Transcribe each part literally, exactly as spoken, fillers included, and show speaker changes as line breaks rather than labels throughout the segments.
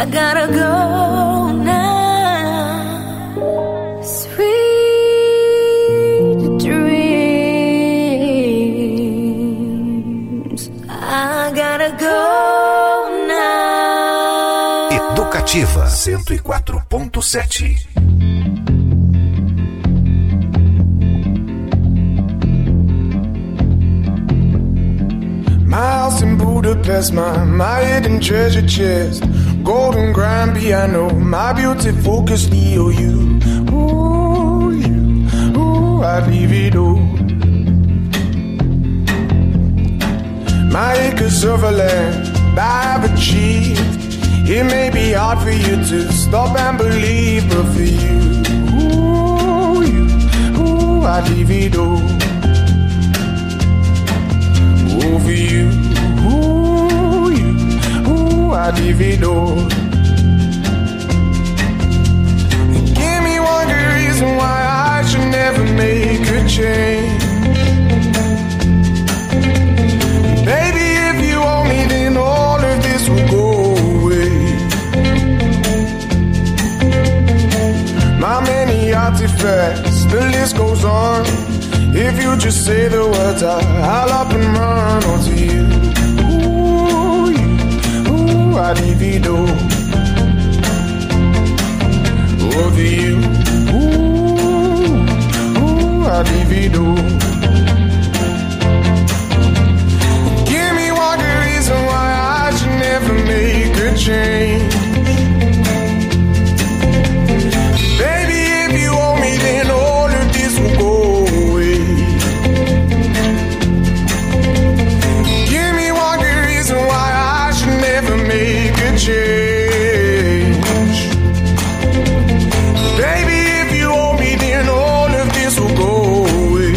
I gotta go now. Sweet dreams. I gotta go now.
Educativa cento e quatro ponto sete.
My house in Budapest, my, my hidden treasure chest, golden grand piano, my beauty focus, E O U. Ooh, you, ooh, I'd leave it all. My acres of land I've achieved. It may be hard for you to stop and believe, but for you, ooh, you, ooh, I'd leave it all. Over you, ooh, you, ooh, I'd leave it all. Give me one good reason why I should never make a change. Baby, if you owe me, then all of this will go away. My many artifacts, the list goes on. If you just say the words, I'll up and run onto you. Ooh, you, ooh, I'd leave it all. Over you, ooh, ooh, I'd leave it all. Give me one good reason why I should never make a change. Baby, if you owe me, then all of this will go. Change. Baby, if you owe me, then all of this will go away.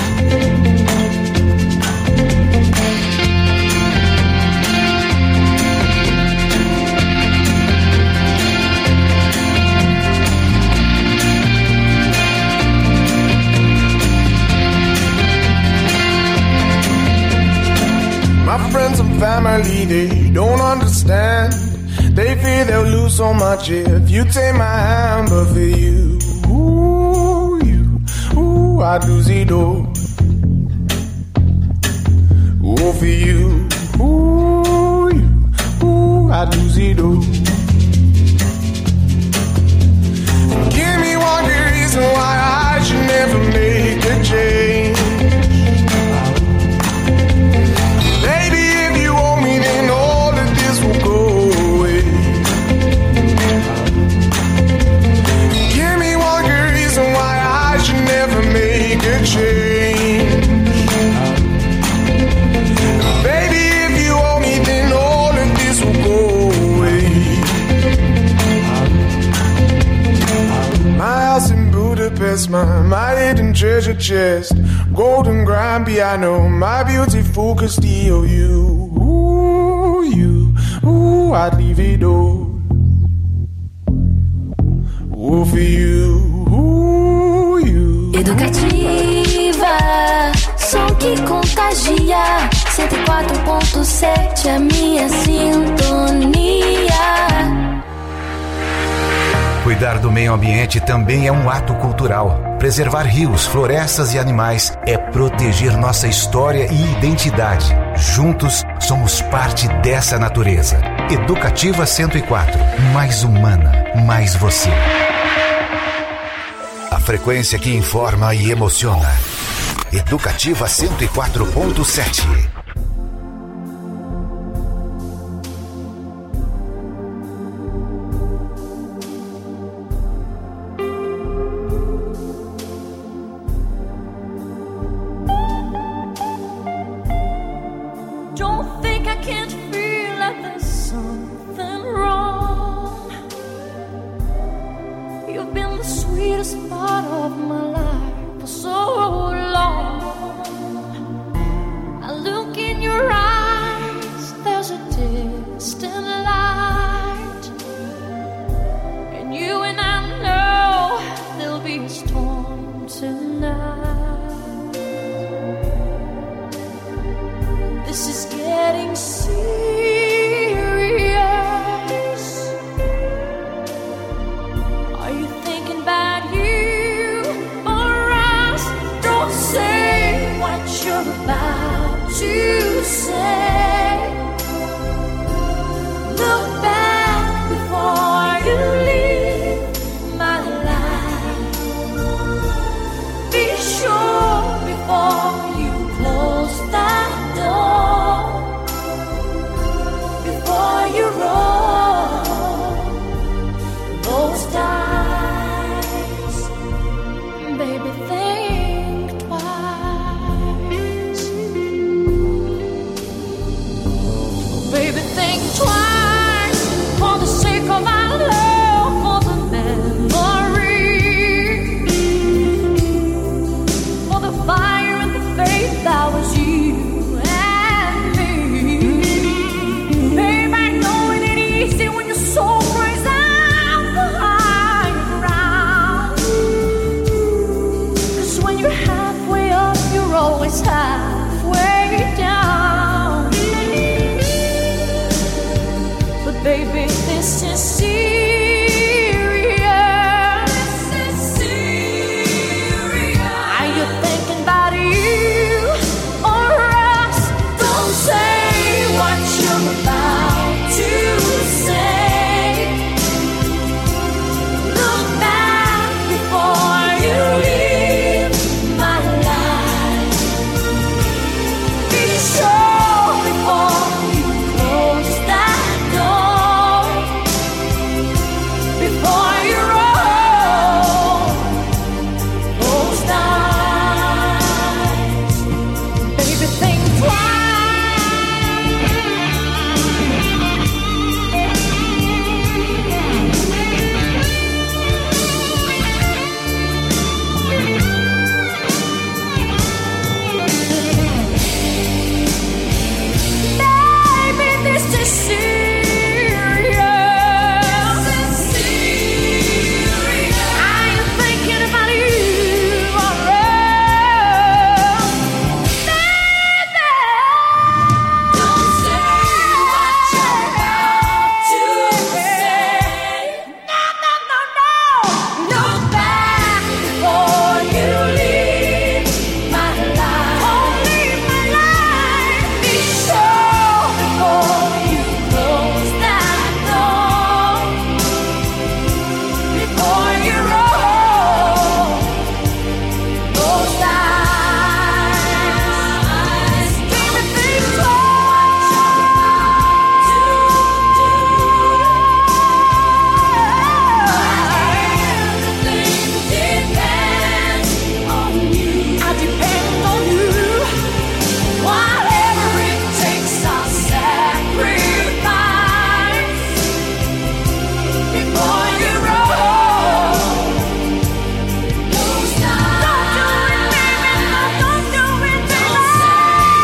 My friends and family, they don't understand. They fear they'll lose so much if you take my hand, but for you, ooh, you, ooh, I'd lose it all. Ooh, for you, ooh, you, ooh, I'd lose it all. Give me one good reason why I should never make a change. Baby, if you owe me, then all of this will go. Never make a change. Baby, if you owe me, then all of this will go away. My house in Budapest, my, my hidden treasure chest, golden grand piano, my beauty focused E O U. Ooh, you, ooh, I'd leave it all. Ooh, for you.
Educativa, som que contagia. cento e quatro ponto sete, a minha sintonia.
Cuidar do meio ambiente também é um ato cultural. Preservar rios, florestas e animais é proteger nossa história e identidade. Juntos, somos parte dessa natureza. Educativa cento e quatro, mais humana, mais você. A frequência que informa e emociona. Educativa cento e quatro ponto sete.
Don't think I can't feel like there's something wrong. You've been the sweetest part of my life for so long. I look in your eyes, there's a distant light, and you and I know there'll be a storm tonight. This is getting serious. to say. Look back before you leave my life. Be sure before you close that door, before you roll those dice. Baby, think twice. Baby, think twice for the sake of our love, for the memory, for the fire and the faith that was you and me. Babe, I know it ain't easy when your soul cries out for higher ground. 'Cause when you're halfway up, you're always halfway down. But baby, this is serious. This is serious. Are you thinking about you or us? Don't say what you're about to say. Look back before you leave my life. Be sure before you close that door, before you roll those dice. Baby, think twice. Baby, this is serious. This is serious. Are you thinking about you or us? Baby, don't say what you're about to say. No, no, no, no. Look back before you leave my life. Oh, leave my life. Be sure before you close that door, before you roll those dice. Baby, think twice. Everything depends on you. I depend on you. Whatever it takes, I'll sacrifice before you roll those dice. Don't do it, baby. Don't do it,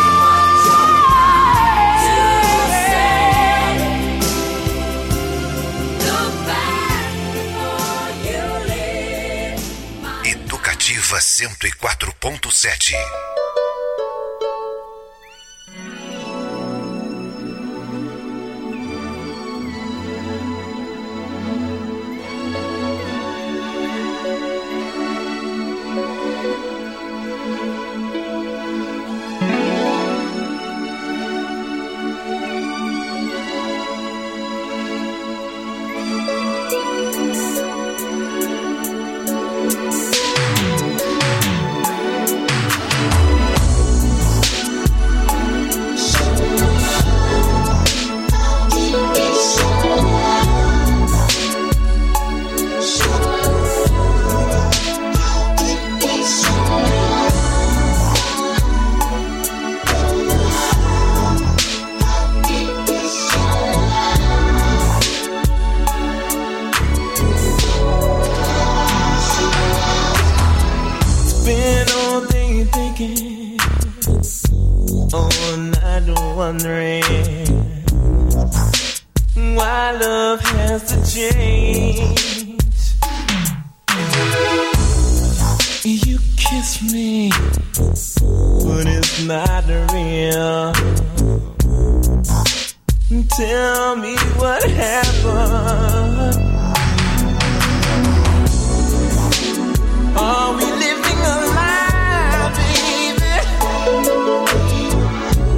baby. Look back before you leave my
Educativa cento e quatro ponto sete.
Spend all day thinking, all night wondering why love has to change. You kiss me, but it's not real. Tell me what happened. Are we living a lie, baby?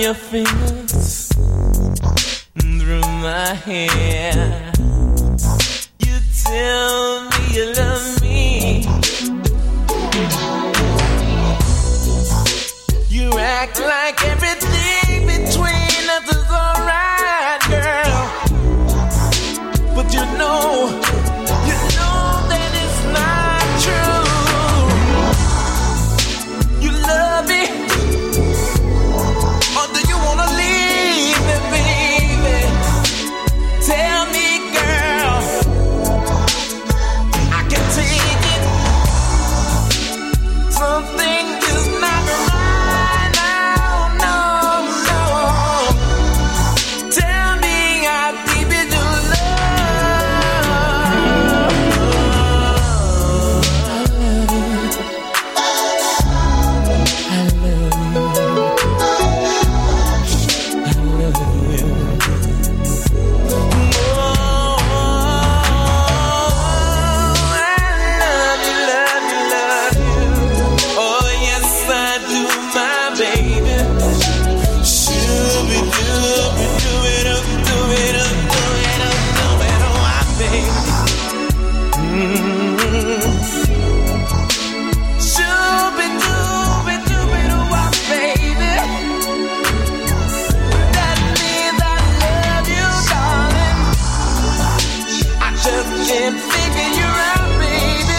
your fingers through my hair. You tell me you love me. You act like everything between us is alright, girl. But you know, you know that it's not true. You love me. Or do you wanna leave me, baby? Tell me, girl. I can take it. Something is not right now, no, no. Tell me how deep is your love. I love you. I love you. Can't figure you out, baby.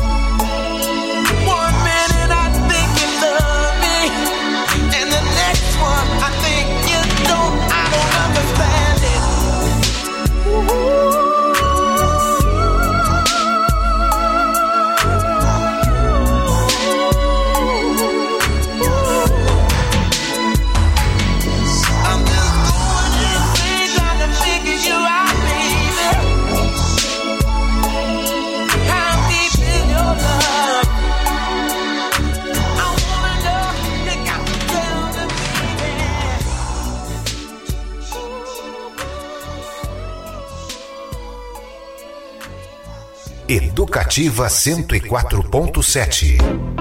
One minute I think you love me, and the next one I think you don't. I don't understand it. I'm just going insane trying to figure you out, baby. How deep is your love? I wanna know. You got to tell me, baby.
Educativa cento e quatro ponto sete.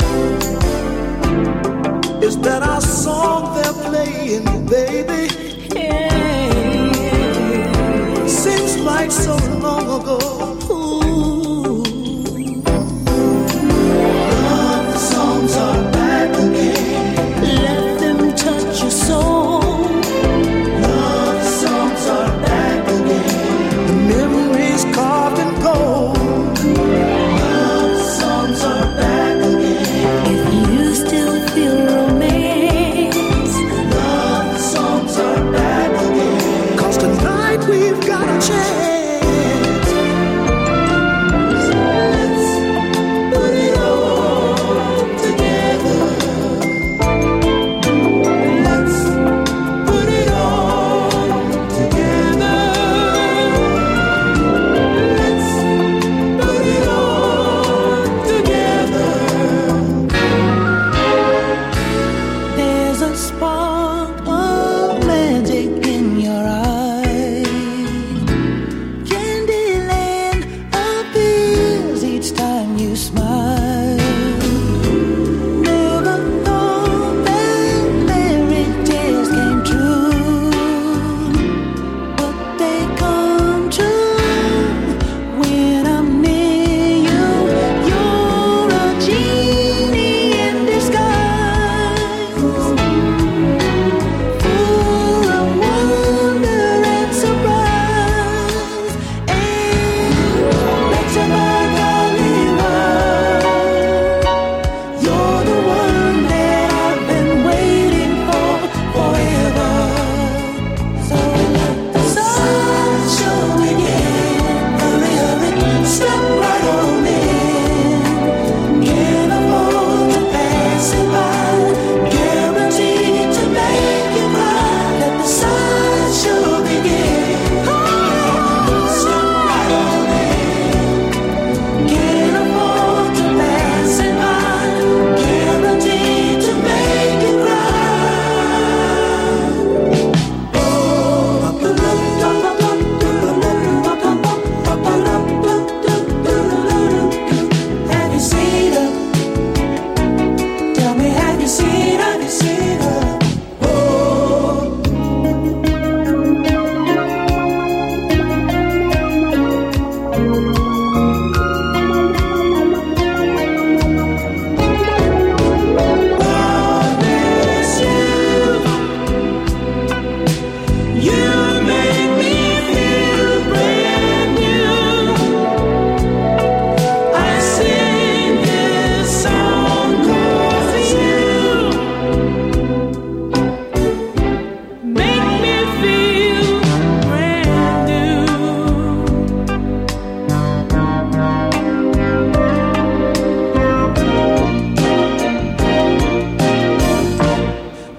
Is that our song they're playing, baby? Seems like so long ago. Ooh. Love songs are back again.
Let them touch your soul.
Love songs are back again. The memories carved in gold. Love songs are back again.
If you still feel romance,
Love songs are back again. 'Cause tonight we've got a chance.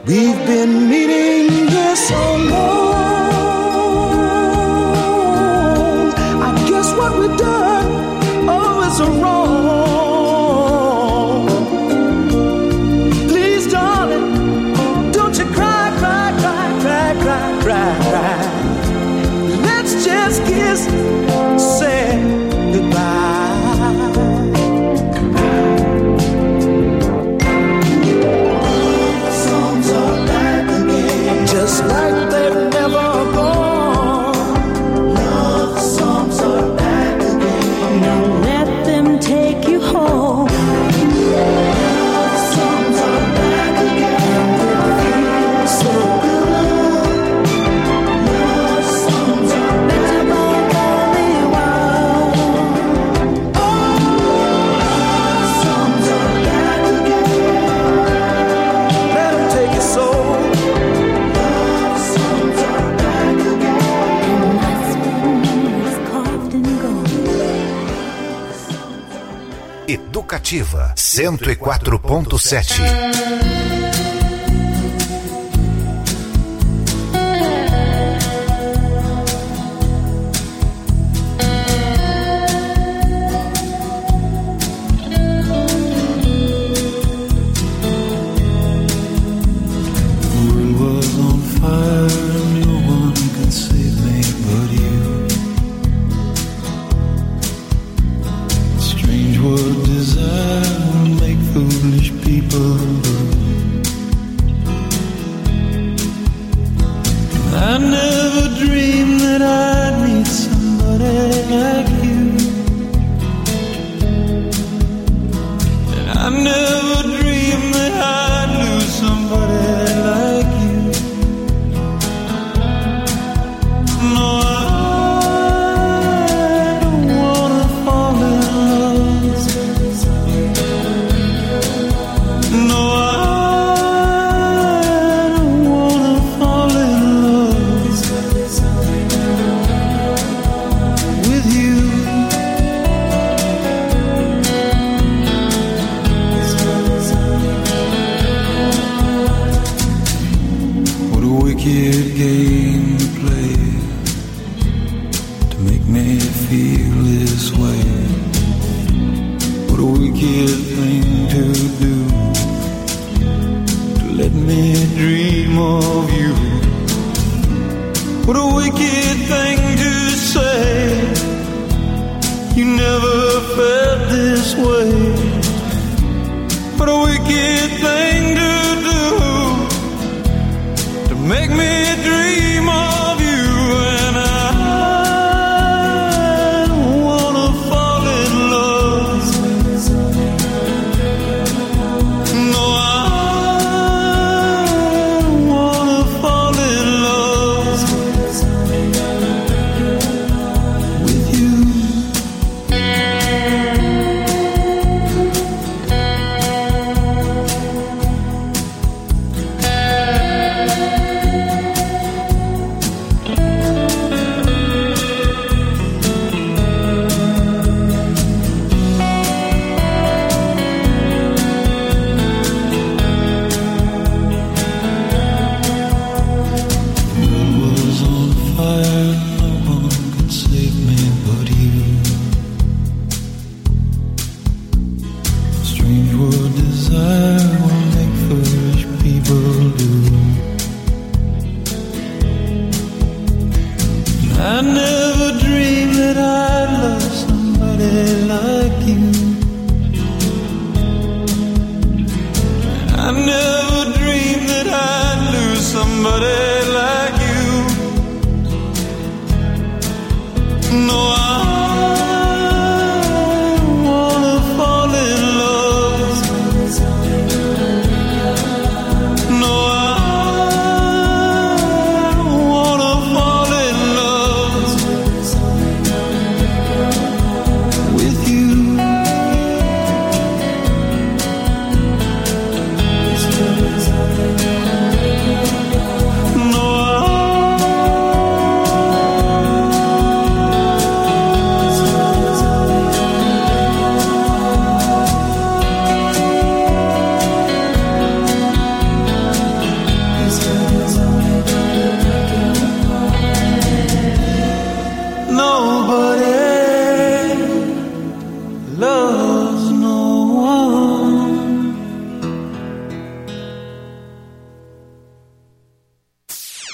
We've been meeting here so long. I guess what we've done, oh, is wrong. Please, darling, don't you cry, cry, cry, cry, cry, cry, cry. Let's just kiss, say goodbye. Just like they've never gone. Love songs are back again.
Now let them take you home.
Love songs are back again. It feels so good. Love songs are back again. Oh, love songs are back again. Let them take your soul.
Educativa cento e quatro ponto sete.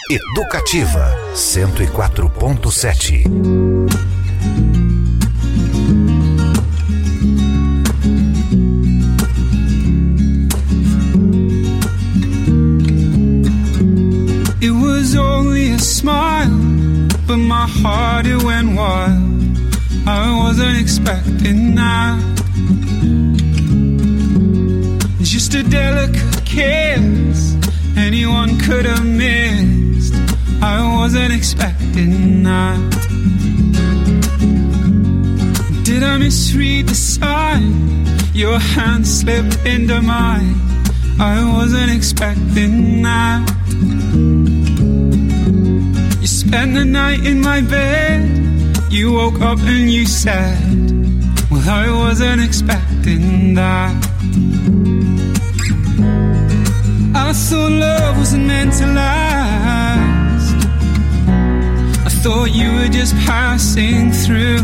Educativa cento e quatro ponto sete.
It was only a smile, but my heart it went wild. I wasn't expecting that. Just a delicate kiss, anyone could have missed. I wasn't expecting that. Did I misread the sign? Your hand slipped into mine. I wasn't expecting that. You spent the night in my bed. You woke up and you said, well, I wasn't expecting that. I thought love wasn't meant to last. I thought you were just passing through.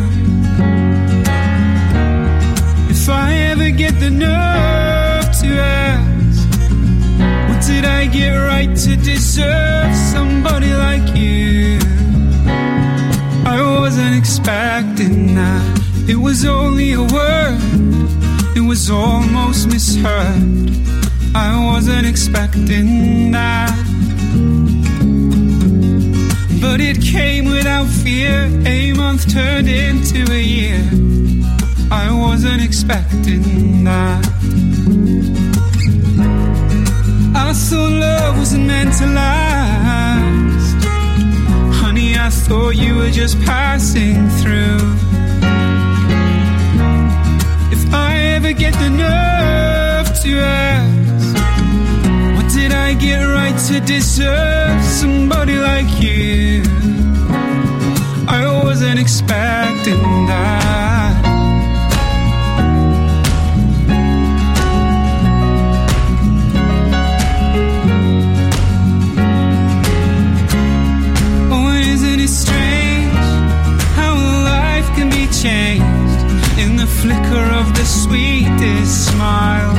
If I ever get the nerve to ask, what did I get right to deserve somebody like you? I wasn't expecting that. It was only a word, it was almost misheard. I wasn't expecting that. But it came without fear. A month turned into a year. I wasn't expecting that. I thought love wasn't meant to last. Honey, I thought you were just passing through. If I ever get the nerve to ask, did I get right to deserve somebody like you? I wasn't expecting that. Oh, and isn't it strange how life can be changed in the flicker of the sweetest smile?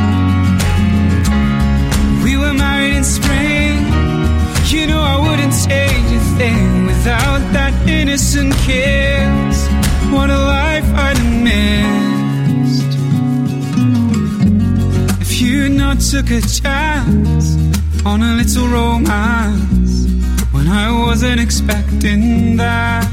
We were married in spring. You know I wouldn't change a thing without that innocent kiss. What a life I'd have missed if you not took a chance on a little romance when I wasn't expecting that.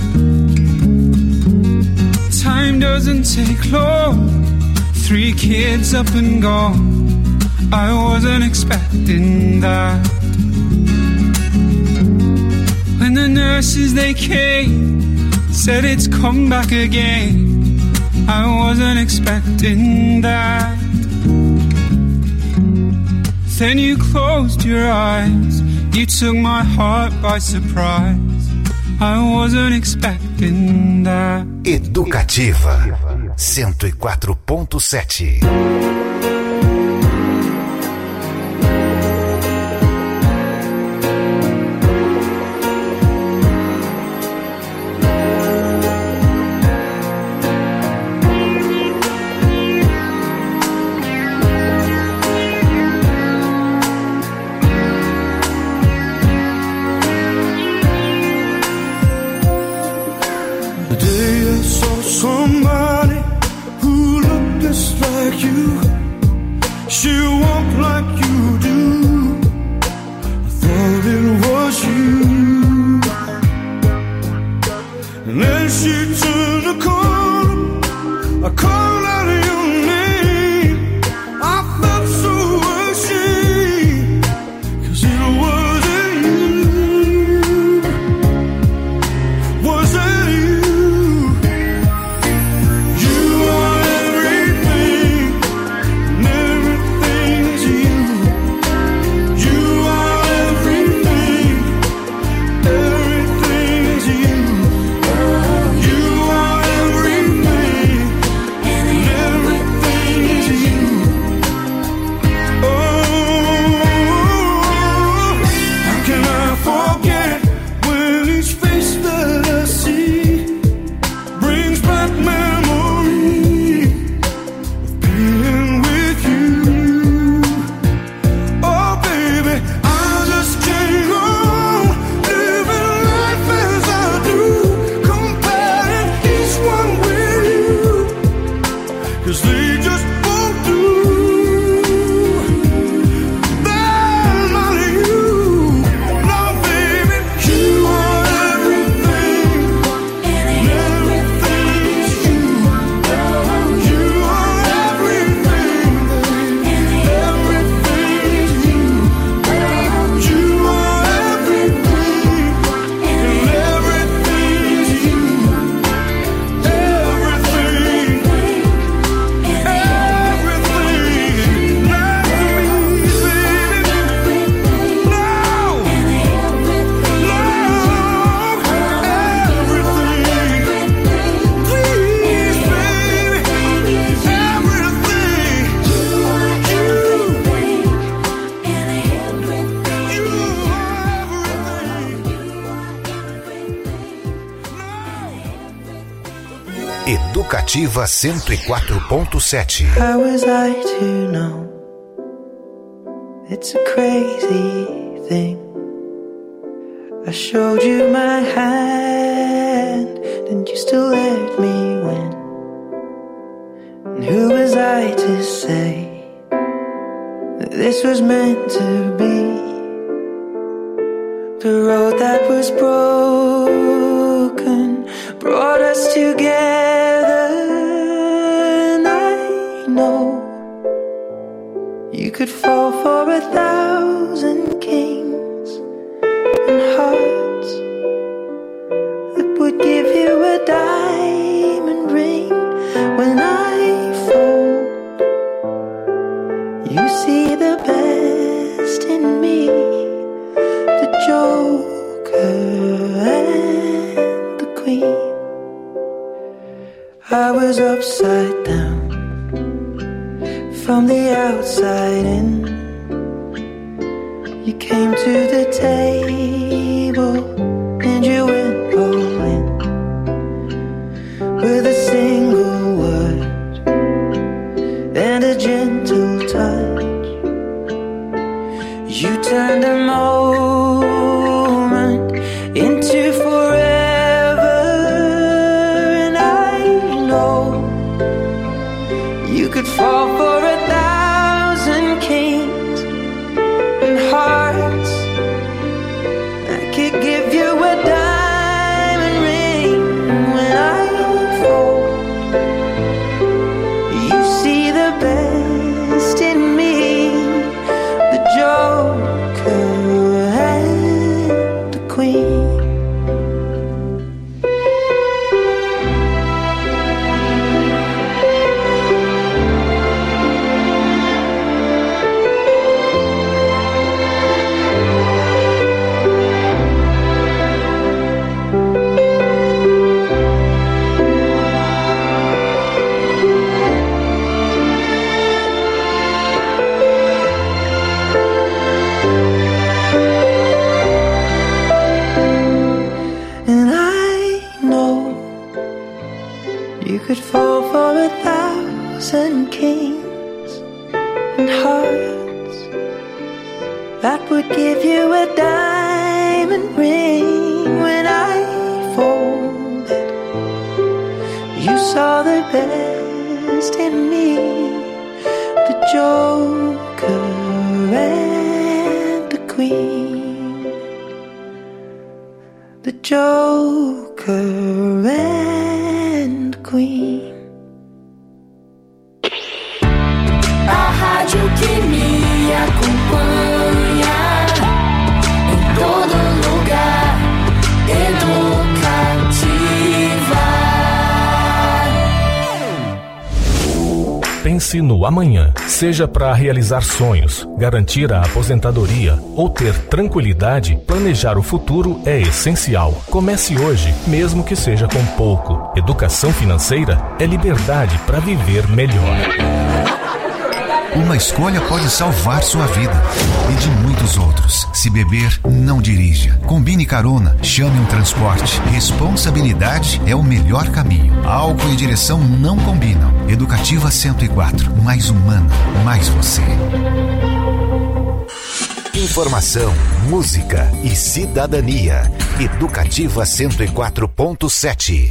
Time doesn't take long. Three kids up and gone. I wasn't expecting that. When the nurses they came, said it's come back again, I wasn't expecting that. Then you closed your eyes, you took my heart by surprise. I wasn't expecting that.
Educativa cento e quatro ponto sete.
Somebody who looked just like you.
Educativa cento e quatro ponto sete.
How was I to know? It's a crazy thing. I showed you my hand, and you still let me win. And who was I to say that this was meant to be? The road that was broken brought us together, and I know you could fall for a thousand kings and hearts that would give you a diamond ring. When I fold, you see the best in me, the Joker and the Queen. I was upside down from the outside in. You came to the table and you went all in with a single word and a gentle touch. You turned a moment into forever, and I know you could fall for a thousand kings and hearts that could give you a diamond ring. When I fall, you see the best in me, the Joker and the Queen. And I know you could fall for a thousand kings and hearts that would give you a diamond ring. When I folded, you saw the best in me, the Joker and the Queen. The Joker and Queen.
A rádio que me acompanha em todo lugar. Educativa.
Pense no amanhã, seja para realizar sonhos, garantir a aposentadoria ou ter tranquilidade. Planejar o futuro é essencial. Comece hoje, mesmo que seja com pouco. Educação financeira é liberdade para viver melhor.
Uma escolha pode salvar sua vida e de muitos outros. Se beber, não dirija. Combine carona, chame um transporte. Responsabilidade é o melhor caminho. Álcool e direção não combinam. Educativa cento e quatro. Mais humana, mais você. Informação, música e cidadania. Educativa cento e quatro ponto sete.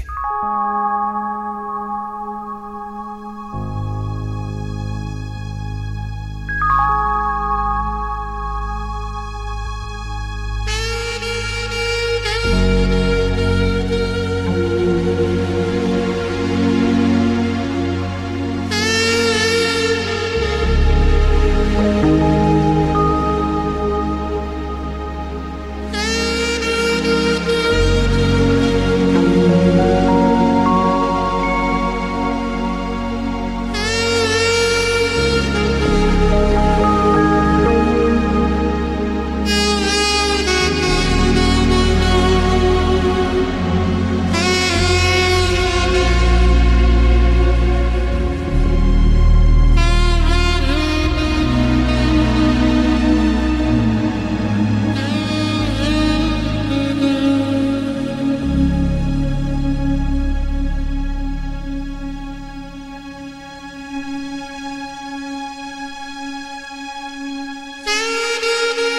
Thank you.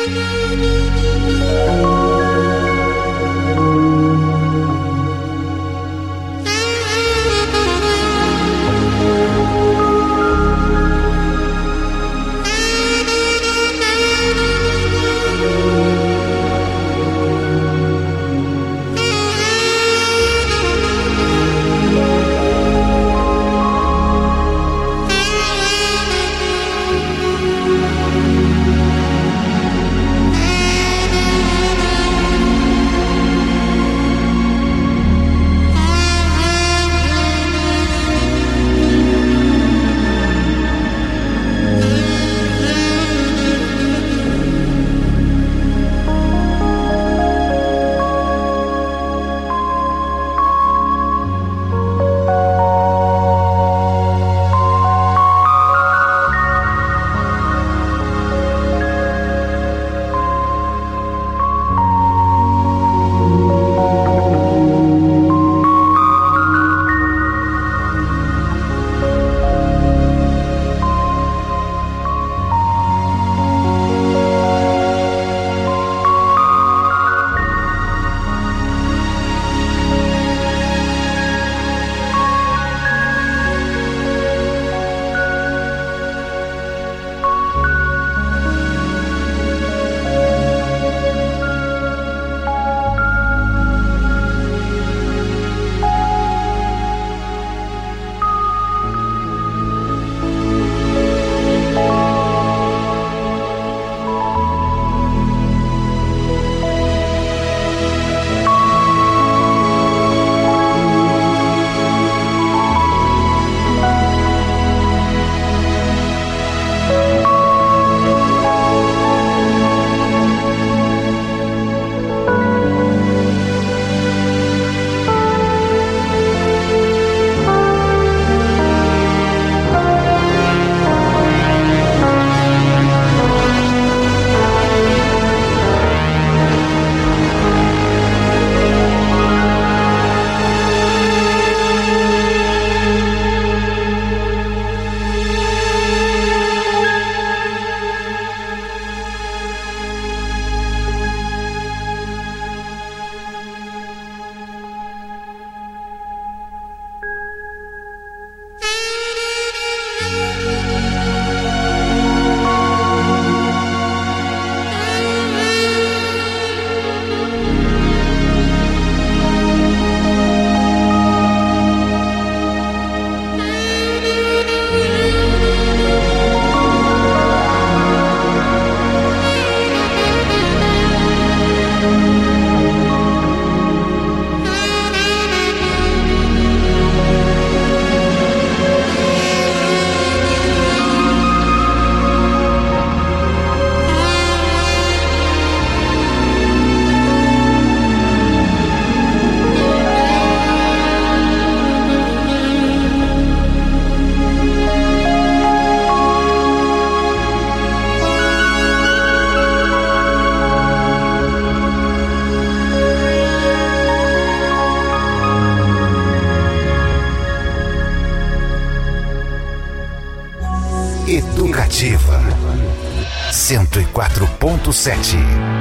Educativa cento e quatro ponto sete.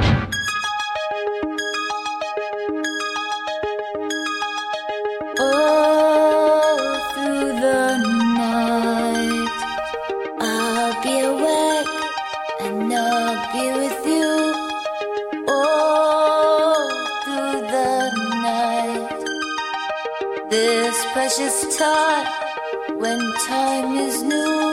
Precious time when time is new.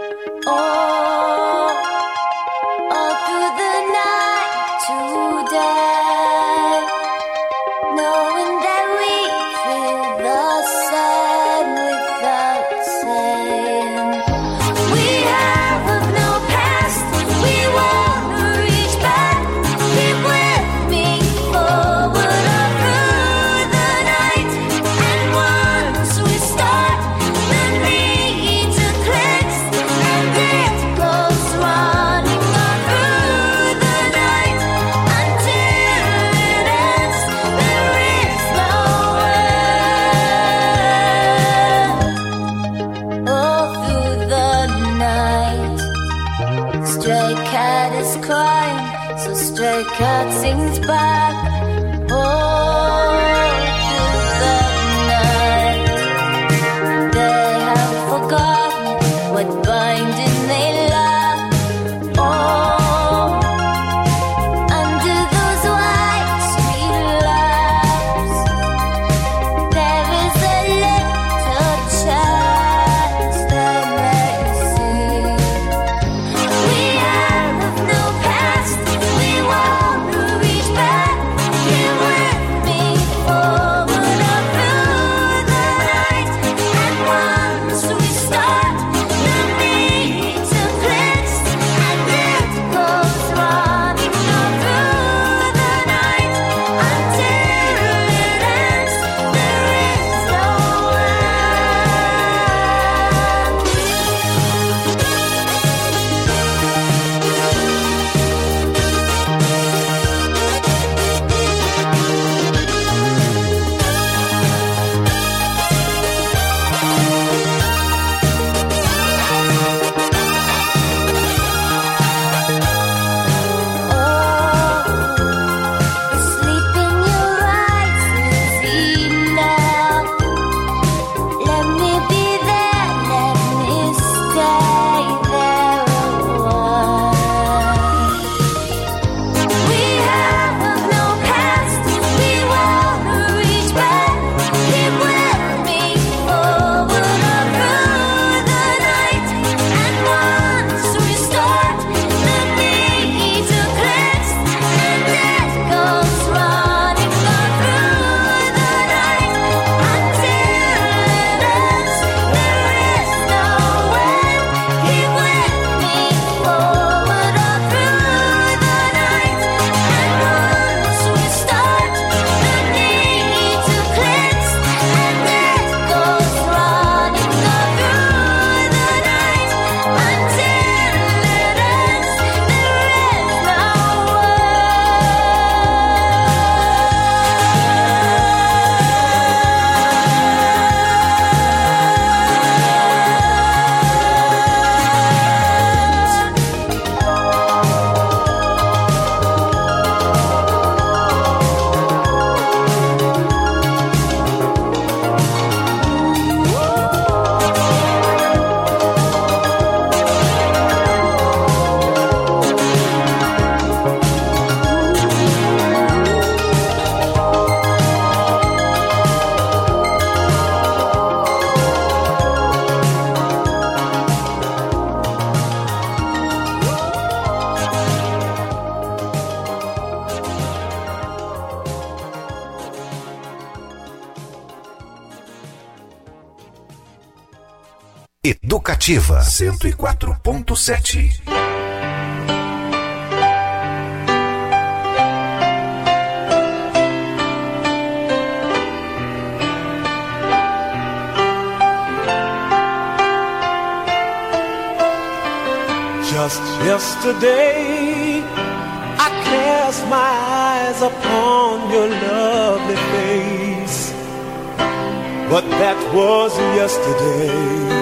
Oh, all through the night today, knowing that we feel the same without saying. We have of no past, we wanna reach back. Keep with me forward all through the night, and once we start, the need to cleanse, and it goes running all through the night. I stray cat sings back all through the night. They have forgotten what binding they love. Oh, under those white street lamps, there is a little chance they may see. We have no past, we won't reach back. Here with me, forward or through the night. And once we start, the need to cleanse, and it goes running on through the night until it ends. There is no sleep in your eyes is enough. Let me be there, let me stay there a while. We have no past, we won't reach back. Keep with me, forward or through the night. And once we start, the need to cleanse, and it goes running on through the night until it ends. There is no end. Keep with me, forward or through the night. And once we start, the need to cleanse, and it goes running on through the night until it ends. There is no
Educativa cento e quatro ponto sete.
Just yesterday, I cast my eyes upon your lovely face. But that was yesterday.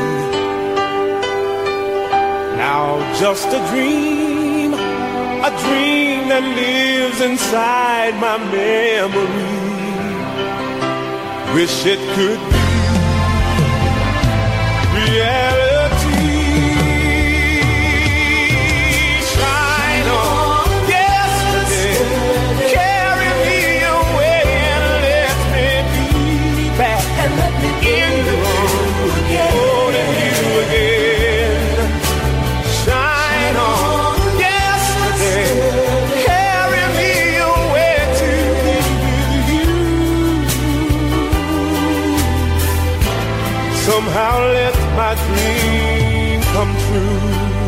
Now just a dream, a dream that lives inside my memory. Wish it could be reality. Shine on yesterday, carry me away and let me be back
and let me be
in the room
again.
holding you again. Shine on yesterday, carry me away to be with you. Somehow let my dream come true.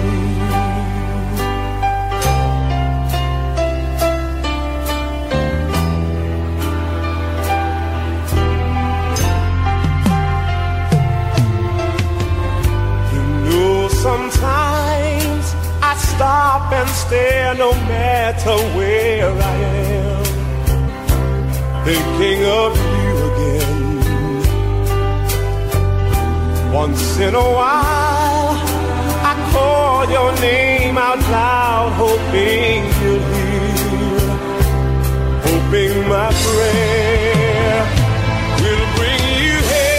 Sometimes I stop and stare no matter where I am, thinking of you again. Once in a while I call your name out loud, hoping you'll hear.
hoping my prayer will bring you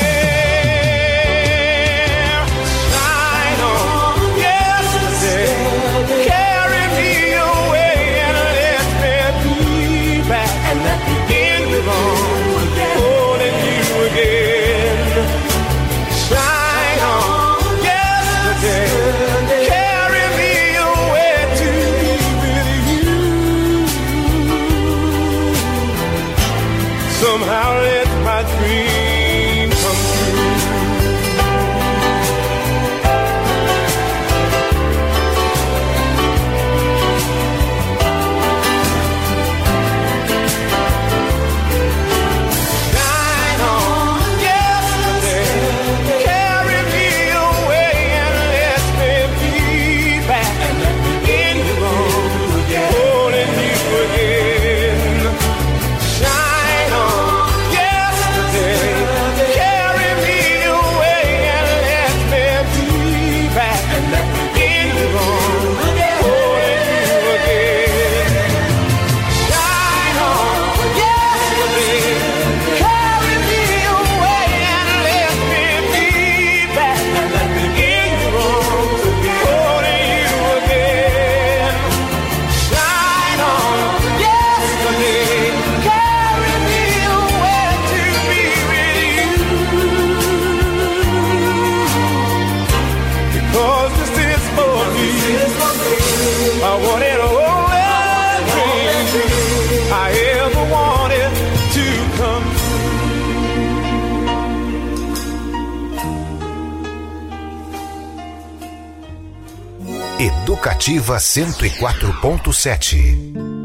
here. Shine on yesterday, carry me away and let me be back in the wrong, holding you again. Shine on yesterday, carry me away to be with you. Somehow let my dream come true. Shine on yesterday, carry me away and let me be back in your arms, holding you again. Shine on yesterday, carry me away and let me be back in your arms, holding you again. Shine on yesterday, carry me away and let me be back in your arms, holding you again. Shine on yesterday, carry me away to be with you. Because this is for me. I wanted all that dream I ever wanted to come
Educativa cento e quatro ponto sete.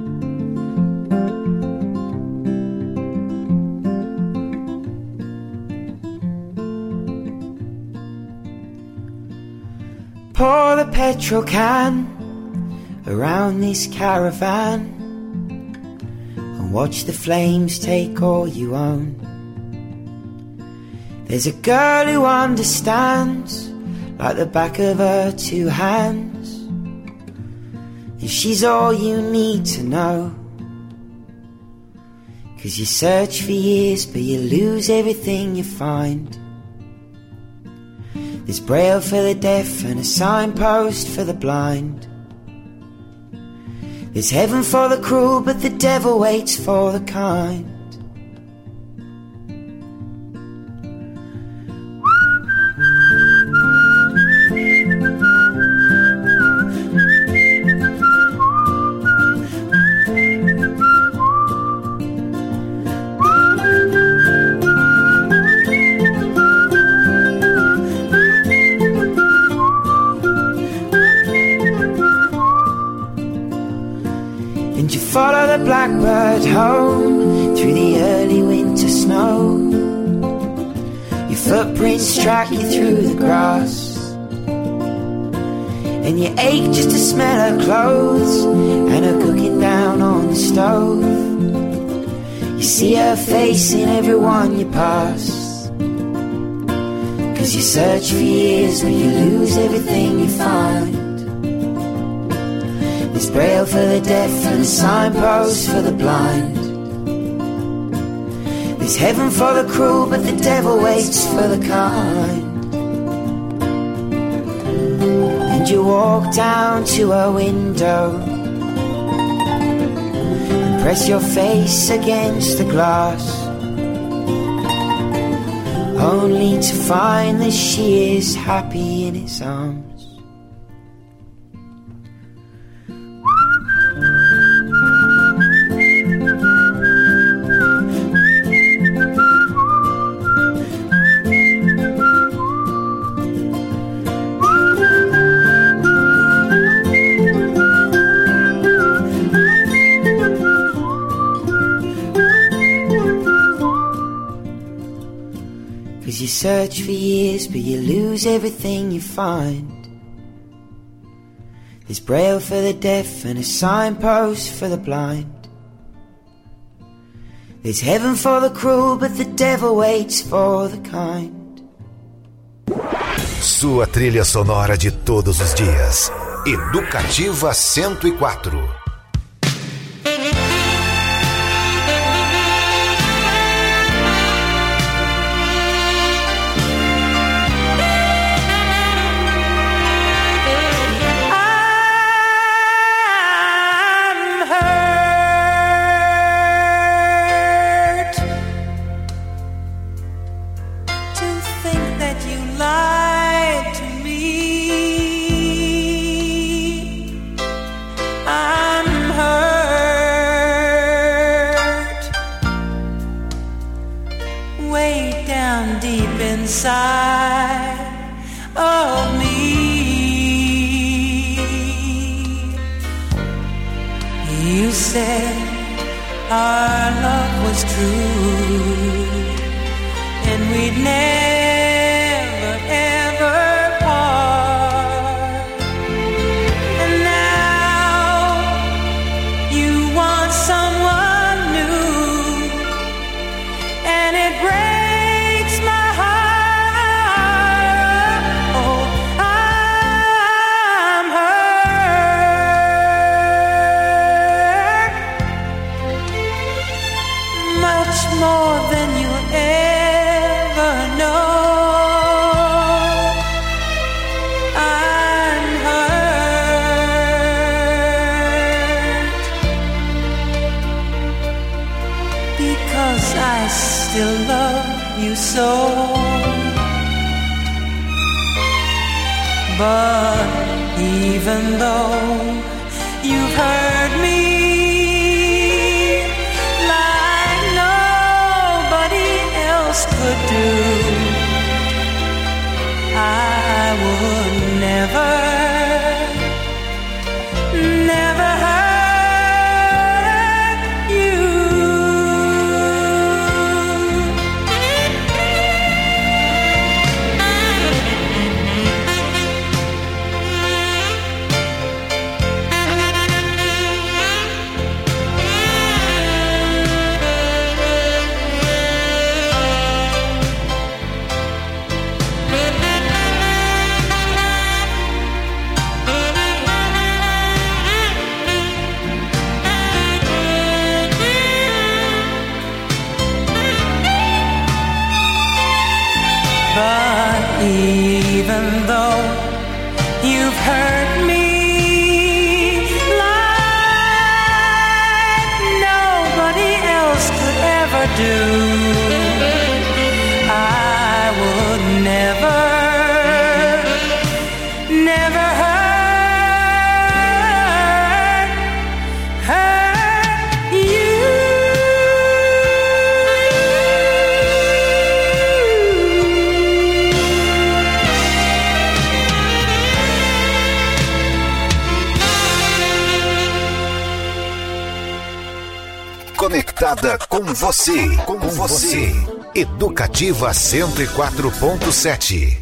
Pour the petrol can around this caravan and watch the flames take all you own. There's a girl who understands like the back of her two hands, and she's all you need to know. 'Cause you search for years but you lose everything you find. There's braille for the deaf and a signpost for the blind. There's heaven for the cruel, but the devil waits for the kind. Follow the blackbird home through the early winter snow. Your footprints track you through the grass, and you ache just to smell her clothes and her cooking down on the stove. You see her face in everyone you pass. 'Cause you search for years but you lose everything you find. There's braille for the deaf and a signpost for the blind. There's heaven for the cruel, but the devil waits for the kind. And you walk down to a window and press your face against the glass, only to find that she is happy in his arms. You search for years but you lose everything you find. There's braille for the deaf and a signpost for the blind. There's heaven for the cruel, but the devil waits for the kind.
Sua trilha sonora de todos os dias. Educativa cento e quatro.
You said our love was true, and we'd never ever part. And now you want someone new, and it breaks my heart. Oh, I'm hurt much more than you ever know. I'm hurt because I still love you so. But even though you've hurt me like nobody else could do, I would never, never hurt you. But even though you've hurt me like nobody else could ever do, I would never, never hurt, hurt you.
Conectada com você, com você. Educativa cento e quatro ponto sete.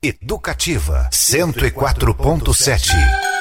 Educativa cento e quatro ponto sete.